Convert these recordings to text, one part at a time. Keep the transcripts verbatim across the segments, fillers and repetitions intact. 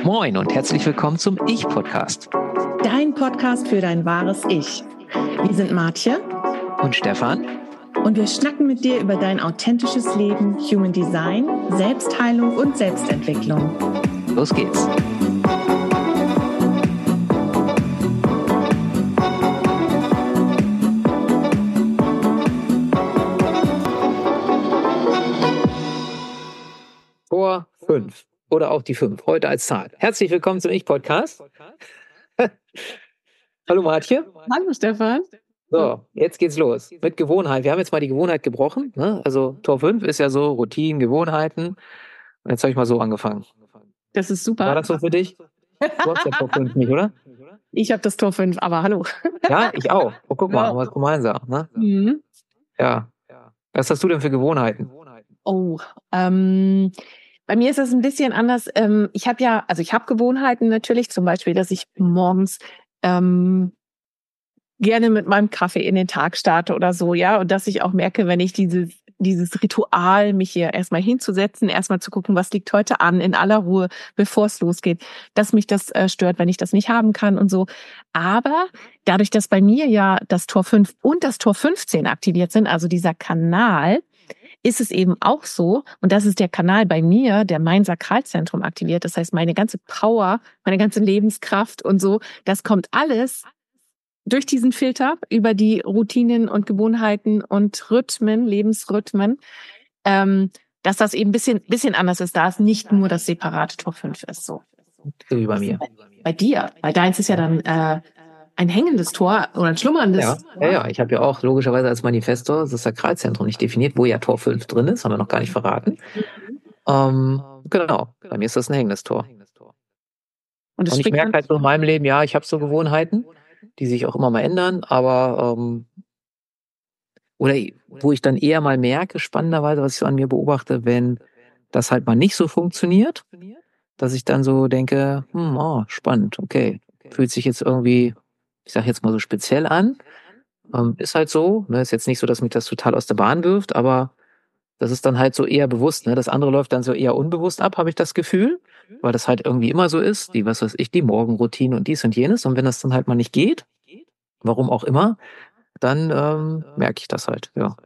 Moin und herzlich willkommen zum Ich-Podcast. Dein Podcast für dein wahres Ich. Wir sind Martje und Stefan und wir schnacken mit dir über dein authentisches Leben, Human Design, Selbstheilung und Selbstentwicklung. Los geht's. Tor fünf oder auch die fünf, heute als Zahl. Herzlich willkommen zum Ich-Podcast. Hallo Martje. Hallo Stefan. So, jetzt geht's los mit Gewohnheit. Wir haben jetzt mal die Gewohnheit gebrochen. Ne? Also Tor fünf ist ja so Routinen, Gewohnheiten. Und jetzt habe ich mal so angefangen. Das ist super. War das so für dich? Du hast ja Tor fünf nicht, oder? Ich habe das Tor fünf, aber hallo. Ja, ich auch. Oh, guck mal, haben wir es gemeinsam. Ne? Mhm. Ja. Was hast du denn für Gewohnheiten? Oh, ähm... Bei mir ist es ein bisschen anders. Ähm, ich habe ja, also ich habe Gewohnheiten natürlich, zum Beispiel, dass ich morgens ähm, gerne mit meinem Kaffee in den Tag starte oder so, ja, und dass ich auch merke, wenn ich dieses dieses Ritual, mich hier erstmal hinzusetzen, erstmal zu gucken, was liegt heute an, in aller Ruhe, bevor es losgeht, dass mich das äh, stört, wenn ich das nicht haben kann und so. Aber dadurch, dass bei mir ja das Tor fünf und das Tor fünfzehn aktiviert sind, also dieser Kanal, ist es eben auch so, und das ist der Kanal bei mir, der mein Sakralzentrum aktiviert, das heißt meine ganze Power, meine ganze Lebenskraft und so, das kommt alles durch diesen Filter über die Routinen und Gewohnheiten und Rhythmen, Lebensrhythmen, ähm, dass das eben ein bisschen, bisschen anders ist, da es nicht nur das separate Tor fünf ist. So, so wie bei mir. Bei, bei dir, weil deins ist ja dann äh, ein hängendes Tor oder ein schlummerndes. Ja, ja, ja. Ich habe ja auch logischerweise als Manifestor das Sakralzentrum nicht definiert, wo ja Tor fünf drin ist, haben wir noch gar nicht verraten. Mhm. Ähm, genau, bei mir ist das ein hängendes Tor. Und, Und ich merke halt so in meinem Leben, ja, ich habe so Gewohnheiten, die sich auch immer mal ändern, aber ähm, oder wo ich dann eher mal merke, spannenderweise, was ich so an mir beobachte, wenn das halt mal nicht so funktioniert, dass ich dann so denke, hm, oh, spannend, okay, fühlt sich jetzt irgendwie, ich sage jetzt mal so speziell an. Ähm, ist halt so, ne? Ist jetzt nicht so, dass mich das total aus der Bahn wirft, aber das ist dann halt so eher bewusst, ne? Das andere läuft dann so eher unbewusst ab, habe ich das Gefühl, weil das halt irgendwie immer so ist, die, was weiß ich, die Morgenroutine und dies und jenes. Und wenn das dann halt mal nicht geht, warum auch immer, dann ähm, merke ich das halt, ja.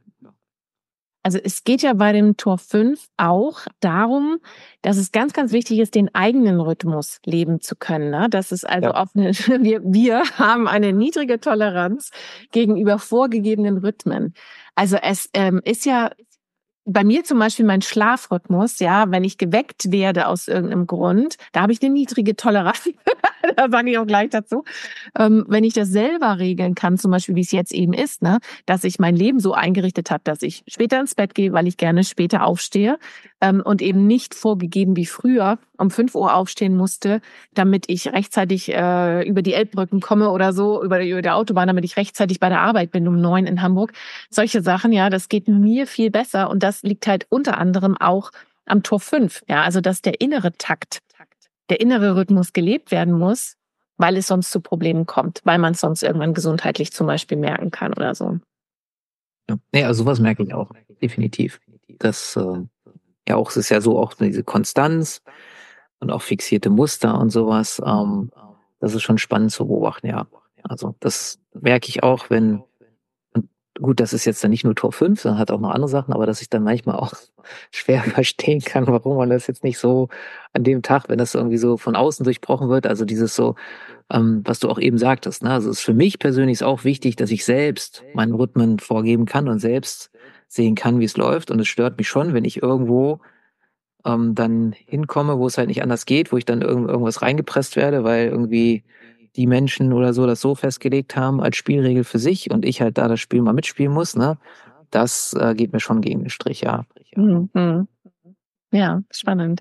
Also es geht ja bei dem Tor fünf auch darum, dass es ganz, ganz wichtig ist, den eigenen Rhythmus leben zu können. Ne? Das ist also ja. auch eine, wir, wir haben eine niedrige Toleranz gegenüber vorgegebenen Rhythmen. Also es ähm, ist ja bei mir zum Beispiel mein Schlafrhythmus, ja, wenn ich geweckt werde aus irgendeinem Grund, da habe ich eine niedrige Toleranz. Da sage ich auch gleich dazu. Ähm, wenn ich das selber regeln kann, zum Beispiel wie es jetzt eben ist, ne, dass ich mein Leben so eingerichtet habe, dass ich später ins Bett gehe, weil ich gerne später aufstehe ähm, und eben nicht vorgegeben wie früher um fünf Uhr aufstehen musste, damit ich rechtzeitig äh, über die Elbbrücken komme oder so, über die, über die Autobahn, damit ich rechtzeitig bei der Arbeit bin um neun in Hamburg. Solche Sachen, ja, das geht mir viel besser und das liegt halt unter anderem auch am Tor fünf, ja, also dass der innere Takt, der innere Rhythmus gelebt werden muss, weil es sonst zu Problemen kommt, weil man es sonst irgendwann gesundheitlich zum Beispiel merken kann oder so. Ja, nee, also sowas merke ich auch, definitiv. Das, äh, ja auch, es ist ja so auch diese Konstanz und auch fixierte Muster und sowas, ähm, das ist schon spannend zu beobachten, ja. Also das merke ich auch, wenn, und gut, das ist jetzt dann nicht nur Tor fünf, sondern hat auch noch andere Sachen, aber dass ich dann manchmal auch schwer verstehen kann, warum man das jetzt nicht so an dem Tag, wenn das irgendwie so von außen durchbrochen wird, also dieses so, ähm, was du auch eben sagtest, ne? Also es ist für mich persönlich auch wichtig, dass ich selbst meinen Rhythmen vorgeben kann und selbst sehen kann, wie es läuft. Und es stört mich schon, wenn ich irgendwo ähm, dann hinkomme, wo es halt nicht anders geht, wo ich dann irgend irgendwas reingepresst werde, weil irgendwie die Menschen oder so das so festgelegt haben als Spielregel für sich und ich halt da das Spiel mal mitspielen muss, ne? Das äh, geht mir schon gegen den Strich, ja. Mhm. Ja, spannend.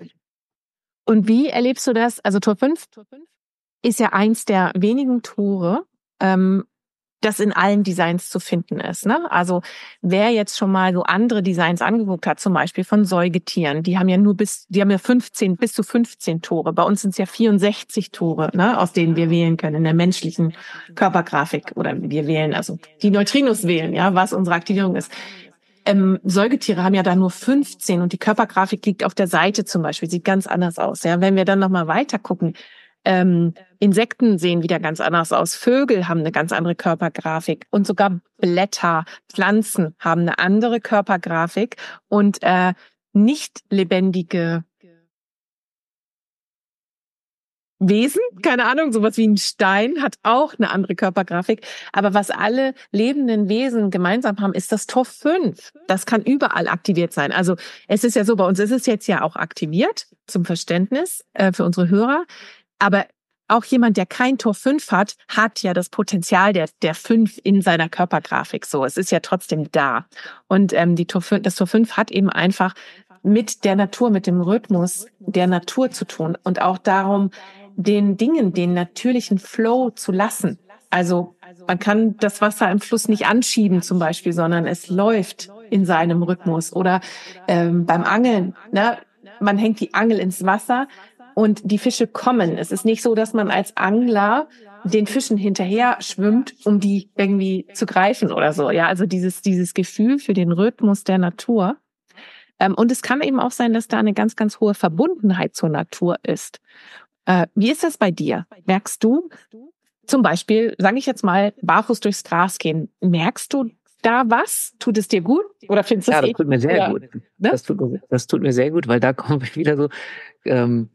Und wie erlebst du das? Also Tor fünf ist ja eins der wenigen Tore, ähm, das in allen Designs zu finden ist. Ne? Also wer jetzt schon mal so andere Designs angeguckt hat, zum Beispiel von Säugetieren, die haben ja nur bis, die haben ja fünfzehn, bis zu fünfzehn Tore. Bei uns sind es ja vierundsechzig Tore, ne, aus denen wir wählen können in der menschlichen Körpergrafik oder wir wählen, also die Neutrinos wählen, ja, was unsere Aktivierung ist. ähm, Säugetiere haben ja da nur fünfzehn und die Körpergrafik liegt auf der Seite zum Beispiel, sieht ganz anders aus. Ja, wenn wir dann nochmal weiter gucken, ähm, Insekten sehen wieder ganz anders aus, Vögel haben eine ganz andere Körpergrafik und sogar Blätter, Pflanzen haben eine andere Körpergrafik und äh, nicht lebendige Wesen, keine Ahnung, sowas wie ein Stein hat auch eine andere Körpergrafik. Aber was alle lebenden Wesen gemeinsam haben, ist das Tor fünf. Das kann überall aktiviert sein. Also es ist ja so, bei uns ist es jetzt ja auch aktiviert, zum Verständnis äh, für unsere Hörer. Aber auch jemand, der kein Tor fünf hat, hat ja das Potenzial der der fünf in seiner Körpergrafik. So, es ist ja trotzdem da. Und ähm, die Tor fünf, das Tor fünf hat eben einfach mit der Natur, mit dem Rhythmus der Natur zu tun und auch darum, den Dingen, den natürlichen Flow zu lassen. Also man kann das Wasser im Fluss nicht anschieben zum Beispiel, sondern es läuft in seinem Rhythmus. Oder ähm, beim Angeln, ne? Man hängt die Angel ins Wasser und die Fische kommen. Es ist nicht so, dass man als Angler den Fischen hinterher schwimmt, um die irgendwie zu greifen oder so. Ja, also dieses dieses Gefühl für den Rhythmus der Natur. Ähm, und es kann eben auch sein, dass da eine ganz, ganz hohe Verbundenheit zur Natur ist. Äh, wie ist das bei dir? Merkst du zum Beispiel, sage ich jetzt mal, barfuß durchs Gras gehen, merkst du da was? Tut es dir gut? Oder findest du Ja, es das tut mir sehr ja, gut. ne? Das tut, mir- das tut mir sehr gut, weil da kommen wir wieder so, ähm,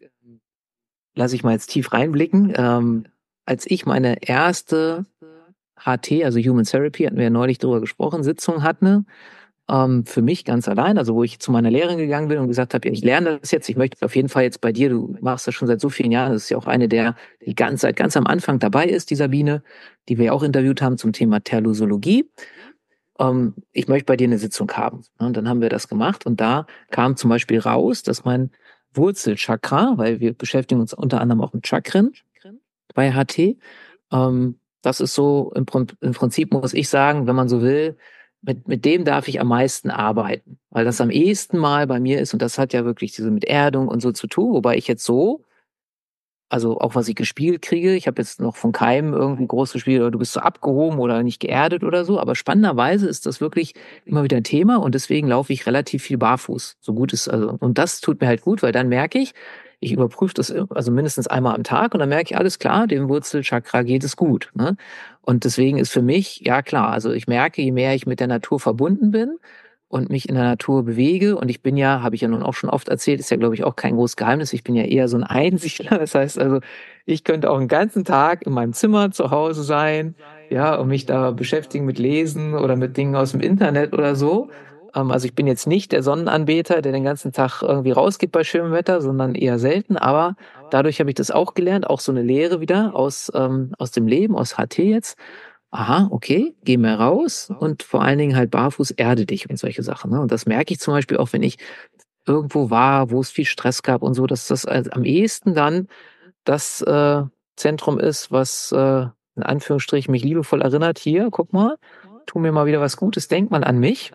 lass ich mal jetzt tief reinblicken. Ähm, als ich meine erste H T, also Human Therapy, hatten wir ja neulich drüber gesprochen, Sitzung hatte, ähm, für mich ganz allein, also wo ich zu meiner Lehrerin gegangen bin und gesagt habe, ja, ich lerne das jetzt, ich möchte auf jeden Fall jetzt bei dir, du machst das schon seit so vielen Jahren, das ist ja auch eine der, die ganz, seit ganz am Anfang dabei ist, die Sabine, die wir ja auch interviewt haben zum Thema Terlosologie. Ähm, ich möchte bei dir eine Sitzung haben. Und dann haben wir das gemacht und da kam zum Beispiel raus, dass mein Wurzelchakra, weil wir beschäftigen uns unter anderem auch mit Chakren bei H T, ähm, das ist so, im, im Prinzip muss ich sagen, wenn man so will, mit, mit dem darf ich am meisten arbeiten, weil das am ehesten mal bei mir ist und das hat ja wirklich diese mit Erdung und so zu tun, wobei ich jetzt so, also auch was ich gespielt kriege, ich habe jetzt noch von keinem irgendwie groß gespielt oder du bist so abgehoben oder nicht geerdet oder so, aber spannenderweise ist das wirklich immer wieder ein Thema und deswegen laufe ich relativ viel barfuß, so gut ist also und das tut mir halt gut, weil dann merke ich, ich überprüfe das also mindestens einmal am Tag und dann merke ich, alles klar, dem Wurzelchakra geht es gut. Ne? Und deswegen ist für mich, ja klar, also ich merke, je mehr ich mit der Natur verbunden bin und mich in der Natur bewege, und ich bin ja, habe ich ja nun auch schon oft erzählt, ist ja glaube ich auch kein großes Geheimnis, ich bin ja eher so ein Einsiedler, das heißt also, ich könnte auch einen ganzen Tag in meinem Zimmer zu Hause sein, ja, und mich da beschäftigen mit Lesen oder mit Dingen aus dem Internet oder so. Also ich bin jetzt nicht der Sonnenanbeter, der den ganzen Tag irgendwie rausgeht bei schönem Wetter, sondern eher selten. Aber dadurch habe ich das auch gelernt, auch so eine Lehre wieder aus, ähm, aus dem Leben, aus H T jetzt. Aha, okay, geh mal raus und vor allen Dingen halt barfuß erde dich und solche Sachen. Ne? Und das merke ich zum Beispiel auch, wenn ich irgendwo war, wo es viel Stress gab und so, dass das also am ehesten dann das äh, Zentrum ist, was äh, in Anführungsstrichen mich liebevoll erinnert. Hier, guck mal, tu mir mal wieder was Gutes, denk mal an mich.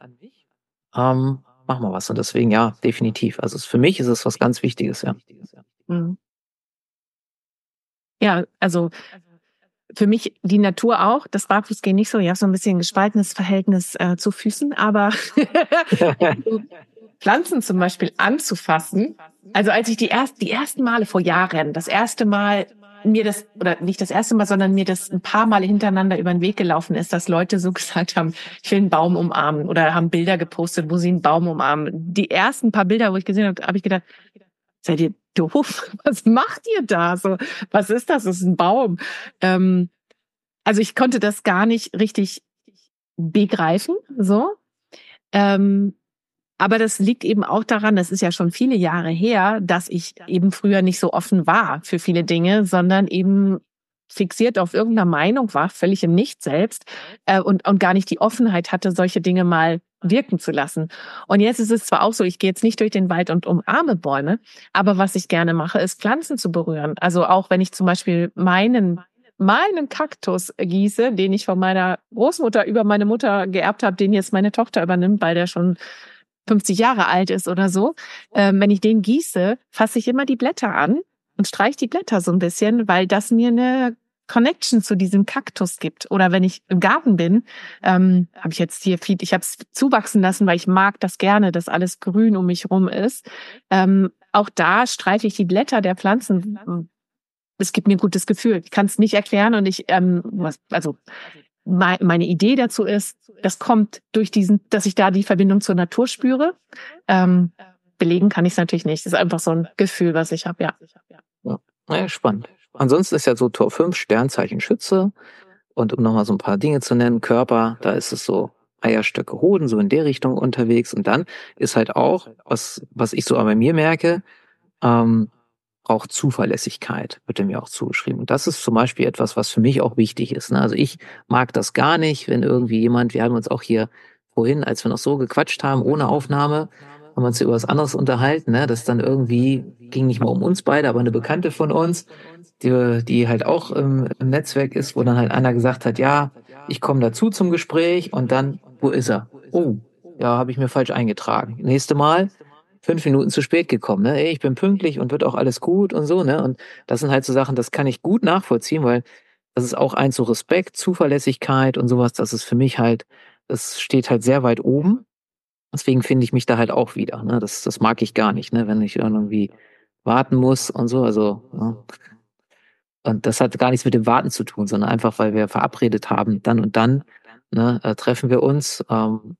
Ähm, mach mal was. Und deswegen, ja, definitiv. Also es, für mich ist es was ganz Wichtiges, ja. Mhm. Ja, also für mich die Natur auch, das Barfußgehen nicht so, ja, so ein bisschen gespaltenes Verhältnis äh, zu Füßen, aber Pflanzen zum Beispiel anzufassen. Also als ich die ersten, die ersten Male vor Jahren, das erste Mal mir das, oder nicht das erste Mal, sondern mir das ein paar Male hintereinander über den Weg gelaufen ist, dass Leute so gesagt haben, ich will einen Baum umarmen oder haben Bilder gepostet, wo sie einen Baum umarmen. Die ersten paar Bilder, wo ich gesehen habe, habe ich gedacht, seid ihr doof? Was macht ihr da? So, was ist das? Das ist ein Baum. Ähm, also ich konnte das gar nicht richtig begreifen, so. Ähm, aber das liegt eben auch daran, das ist ja schon viele Jahre her, dass ich eben früher nicht so offen war für viele Dinge, sondern eben fixiert auf irgendeiner Meinung war, völlig im Nicht selbst äh, und, und gar nicht die Offenheit hatte, solche Dinge mal wirken zu lassen. Und jetzt ist es zwar auch so, ich gehe jetzt nicht durch den Wald und umarme Bäume, aber was ich gerne mache, ist Pflanzen zu berühren. Also auch wenn ich zum Beispiel meinen meinen Kaktus gieße, den ich von meiner Großmutter über meine Mutter geerbt habe, den jetzt meine Tochter übernimmt, weil der schon fünfzig Jahre alt ist oder so. Ähm, wenn ich den gieße, fasse ich immer die Blätter an und streiche die Blätter so ein bisschen, weil das mir eine Connection zu diesem Kaktus gibt. Oder wenn ich im Garten bin, ähm, habe ich jetzt hier viel, ich habe es zuwachsen lassen, weil ich mag das gerne, dass alles grün um mich rum ist. Ähm, auch da streife ich die Blätter der Pflanzen. Es gibt mir ein gutes Gefühl. Ich kann es nicht erklären und ich, ähm, was, also me- meine Idee dazu ist, das kommt durch diesen, dass ich da die Verbindung zur Natur spüre. Ähm, belegen kann ich es natürlich nicht. Das ist einfach so ein Gefühl, was ich habe, ja. Ja, naja, spannend. Ansonsten ist ja so Tor fünf Sternzeichen Schütze. Und um nochmal so ein paar Dinge zu nennen, Körper, da ist es so Eierstöcke, Hoden, so in der Richtung unterwegs. Und dann ist halt auch, was, was ich so bei mir merke, ähm, auch Zuverlässigkeit wird mir auch zugeschrieben. Und das ist zum Beispiel etwas, was für mich auch wichtig ist. Ne? Also ich mag das gar nicht, wenn irgendwie jemand, wir haben uns auch hier vorhin, als wir noch so gequatscht haben, ohne Aufnahme, haben wir uns über was anderes unterhalten, ne? Das dann irgendwie ging nicht mal um uns beide, aber eine Bekannte von uns, die, die halt auch im, im Netzwerk ist, wo dann halt einer gesagt hat, ja, ich komme dazu zum Gespräch und dann, wo ist er? Oh, ja, habe ich mir falsch eingetragen. Nächste Mal fünf Minuten zu spät gekommen, ne? Ey, ich bin pünktlich und wird auch alles gut und so, ne? Und das sind halt so Sachen, das kann ich gut nachvollziehen, weil das ist auch eins so Respekt, Zuverlässigkeit und sowas, das ist für mich halt, das steht halt sehr weit oben. Deswegen finde ich mich da halt auch wieder, ne? Das, das mag ich gar nicht, ne? Wenn ich irgendwie warten muss und so, also, ne? Und das hat gar nichts mit dem Warten zu tun, sondern einfach, weil wir verabredet haben, dann und dann, ne, äh, treffen wir uns. Ähm,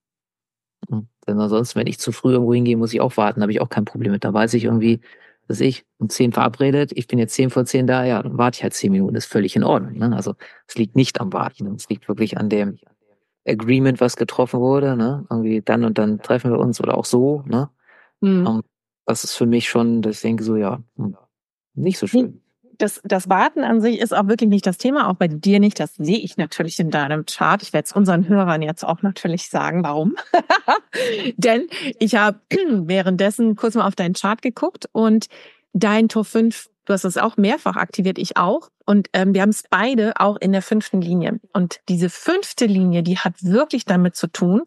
denn ansonsten, wenn ich zu früh irgendwo hingehe, muss ich auch warten, da habe ich auch kein Problem mit. Da weiß ich irgendwie, dass ich um zehn verabredet, ich bin jetzt zehn vor zehn da, ja, dann warte ich halt zehn Minuten, ist völlig in Ordnung. Ne? Also es liegt nicht am Warten, es liegt wirklich an dem Agreement, was getroffen wurde. Ne? Irgendwie dann und dann treffen wir uns oder auch so. Ne? Hm. Um, das ist für mich schon, dass ich denke so, ja, hm, nicht so schön. Das, das Warten an sich ist auch wirklich nicht das Thema, auch bei dir nicht. Das sehe ich natürlich in deinem Chart. Ich werde es unseren Hörern jetzt auch natürlich sagen, warum. Denn ich habe währenddessen kurz mal auf deinen Chart geguckt und dein Tor fünf, du hast es auch mehrfach aktiviert, ich auch. Und ähm, wir haben es beide auch in der fünften Linie. Und diese fünfte Linie, die hat wirklich damit zu tun,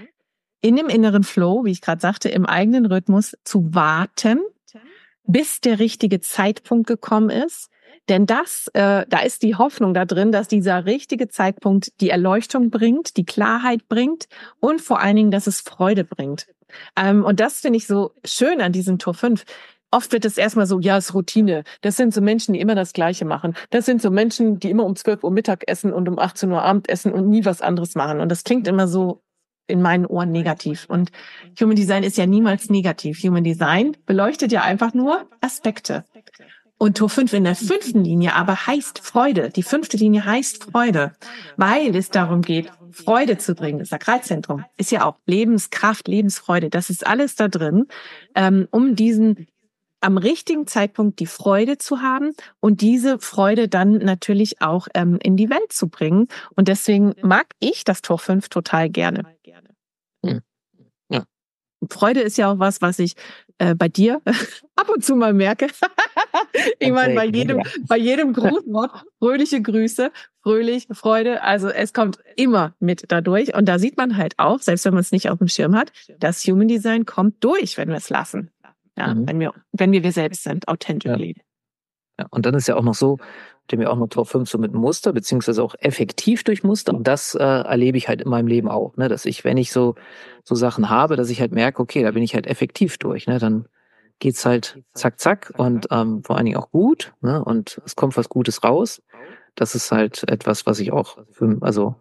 in dem inneren Flow, wie ich gerade sagte, im eigenen Rhythmus zu warten, bis der richtige Zeitpunkt gekommen ist. Denn das, äh, da ist die Hoffnung da drin, dass dieser richtige Zeitpunkt die Erleuchtung bringt, die Klarheit bringt und vor allen Dingen, dass es Freude bringt. Ähm, und das finde ich so schön an diesem Tor fünf. Oft wird es erstmal so, ja, es ist Routine. Das sind so Menschen, die immer das Gleiche machen. Das sind so Menschen, die immer um zwölf Uhr Mittag essen und um achtzehn Uhr Abend essen und nie was anderes machen. Und das klingt immer so in meinen Ohren negativ. Und Human Design ist ja niemals negativ. Human Design beleuchtet ja einfach nur Aspekte. Und Tor fünf in der fünften Linie aber heißt Freude. Die fünfte Linie heißt Freude, weil es darum geht, Freude zu bringen. Das Sakralzentrum ist ja auch Lebenskraft, Lebensfreude. Das ist alles da drin, ähm, um diesen am richtigen Zeitpunkt die Freude zu haben und diese Freude dann natürlich auch ähm, in die Welt zu bringen. Und deswegen mag ich das Tor fünf total gerne. Hm. Ja. Freude ist ja auch was, was ich äh, bei dir ab und zu mal merke. Ich meine, bei jedem, bei jedem Grußwort fröhliche Grüße, fröhlich, Freude. Also es kommt immer mit dadurch. Und da sieht man halt auch, selbst wenn man es nicht auf dem Schirm hat, das Human Design kommt durch, wenn wir es lassen. Ja, mhm. wenn wir, wenn wir wir selbst sind, authentically. Ja. Ja, und dann ist ja auch noch so, dem ja auch noch Tor fünf so mit Muster, beziehungsweise auch effektiv durch Muster. Und das äh, erlebe ich halt in meinem Leben auch, ne, dass ich, wenn ich so, so Sachen habe, dass ich halt merke, okay, da bin ich halt effektiv durch, ne, dann geht's halt zack, zack und ähm, vor allen Dingen auch gut, ne, und es kommt was Gutes raus. Das ist halt etwas, was ich auch für, also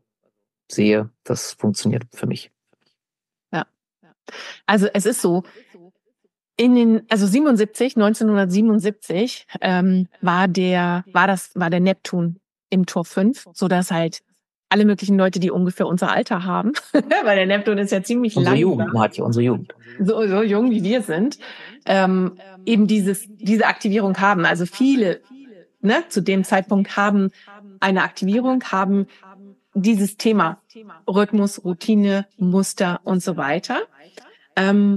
sehe, das funktioniert für mich. Ja. Also es ist so, in den, also siebenundsiebzig, neunzehnhundertsiebenundsiebzig, ähm, war der, war das, war der Neptun im Tor fünf, so dass halt alle möglichen Leute, die ungefähr unser Alter haben, weil der Neptun ist ja ziemlich unsere lang. Jugend, Martje, unsere Jugend. So, so jung wie wir sind, ähm, eben dieses, diese Aktivierung haben. Also viele, ne, zu dem Zeitpunkt haben eine Aktivierung, haben dieses Thema Rhythmus, Routine, Muster und so weiter. Ähm,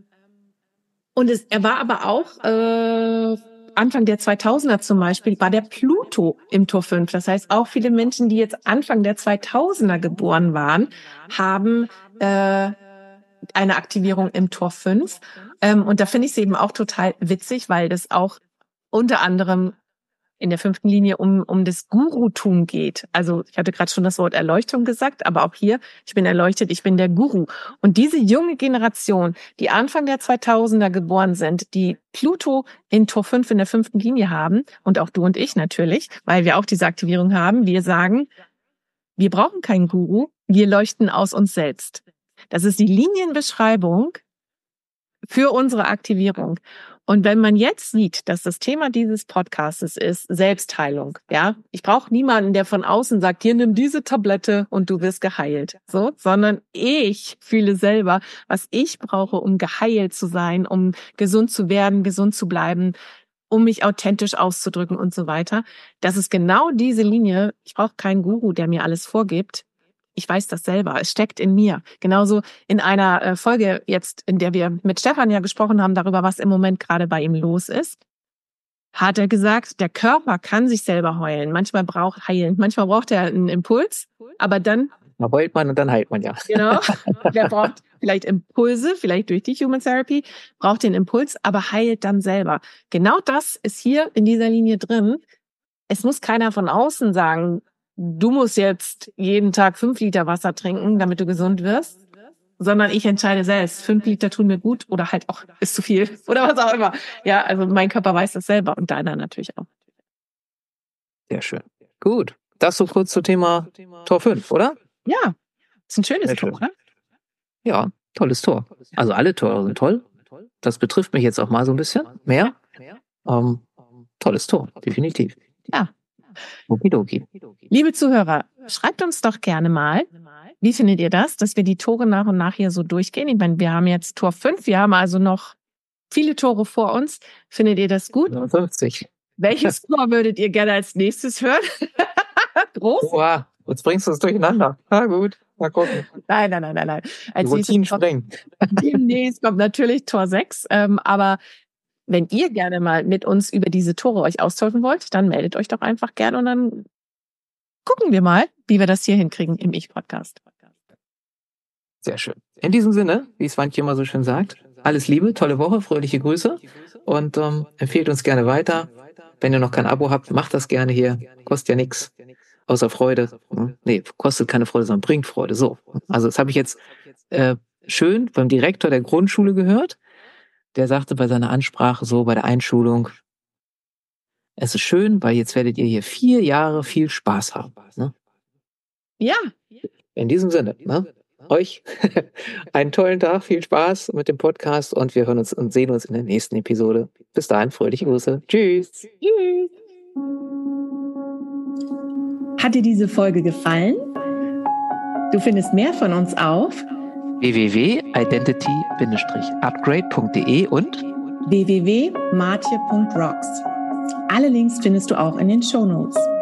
Und es, er war aber auch äh, Anfang der zweitausender zum Beispiel, war der Pluto im Tor fünf. Das heißt, auch viele Menschen, die jetzt Anfang der zweitausender geboren waren, haben äh, eine Aktivierung im Tor fünf. Ähm, und da finde ich es eben auch total witzig, weil das auch unter anderem in der fünften Linie um, um das Gurutum geht. Also ich hatte gerade schon das Wort Erleuchtung gesagt, aber auch hier, ich bin erleuchtet, ich bin der Guru. Und diese junge Generation, die Anfang der zweitausender geboren sind, die Pluto in Tor fünf in der fünften Linie haben, und auch du und ich natürlich, weil wir auch diese Aktivierung haben, wir sagen, wir brauchen keinen Guru, wir leuchten aus uns selbst. Das ist die Linienbeschreibung für unsere Aktivierung. Und wenn man jetzt sieht, dass das Thema dieses Podcasts ist Selbstheilung, ja, ich brauche niemanden, der von außen sagt, hier nimm diese Tablette und du wirst geheilt, so, sondern ich fühle selber, was ich brauche, um geheilt zu sein, um gesund zu werden, gesund zu bleiben, um mich authentisch auszudrücken und so weiter. Das ist genau diese Linie. Ich brauche keinen Guru, der mir alles vorgibt. Ich weiß das selber. Es steckt in mir. Genauso in einer Folge jetzt, in der wir mit Stefan ja gesprochen haben darüber, was im Moment gerade bei ihm los ist, hat er gesagt, der Körper kann sich selber heilen. Manchmal braucht heilen. Manchmal braucht er einen Impuls, aber dann Da heult man und dann heilt man ja. Genau. Der braucht vielleicht Impulse, vielleicht durch die Human Therapy, braucht den Impuls, aber heilt dann selber. Genau das ist hier in dieser Linie drin. Es muss keiner von außen sagen, du musst jetzt jeden Tag fünf Liter Wasser trinken, damit du gesund wirst, sondern ich entscheide selbst, fünf Liter tun mir gut oder halt auch ist zu viel oder was auch immer. Ja, also mein Körper weiß das selber und deiner natürlich auch. Sehr schön. Gut. Das so kurz zum Thema Tor fünf, oder? Ja, ist ein schönes Sehr Tor, schön. oder? Ja, tolles Tor. Also alle Tore sind toll. Das betrifft mich jetzt auch mal so ein bisschen mehr. Ähm, tolles Tor, definitiv. Ja. Okidoki. Liebe Zuhörer, schreibt uns doch gerne mal, wie findet ihr das, dass wir die Tore nach und nach hier so durchgehen? Ich meine, wir haben jetzt Tor fünf, wir haben also noch viele Tore vor uns. Findet ihr das gut? fünfzig. Welches Tor würdet ihr gerne als nächstes hören? Groß? Wow, jetzt bringst du es durcheinander. Na gut, mal gucken. Nein, nein, nein, nein, nein. Als Die Routinen nächstes sprengen. kommt, demnächst kommt natürlich Tor sechs, ähm, aber wenn ihr gerne mal mit uns über diese Tore euch austauschen wollt, dann meldet euch doch einfach gerne und dann gucken wir mal, wie wir das hier hinkriegen im Ich-Podcast. Sehr schön. In diesem Sinne, wie es Swantje immer so schön sagt, alles Liebe, tolle Woche, fröhliche Grüße und ähm, empfehlt uns gerne weiter. Wenn ihr noch kein Abo habt, macht das gerne hier. Kostet ja nichts, außer Freude. Nee, kostet keine Freude, sondern bringt Freude. So. Also das habe ich jetzt äh, schön beim Direktor der Grundschule gehört. Der sagte bei seiner Ansprache so, bei der Einschulung, es ist schön, weil jetzt werdet ihr hier vier Jahre viel Spaß haben. Ne? Ja. In diesem Sinne, ne? Euch einen tollen Tag, viel Spaß mit dem Podcast und wir hören uns und sehen uns in der nächsten Episode. Bis dahin, fröhliche Grüße. Tschüss. Tschüss. Hat dir diese Folge gefallen? Du findest mehr von uns auf w w w punkt identity dash upgrade punkt d e und w w w punkt martje punkt rocks. Alle Links findest du auch in den Shownotes.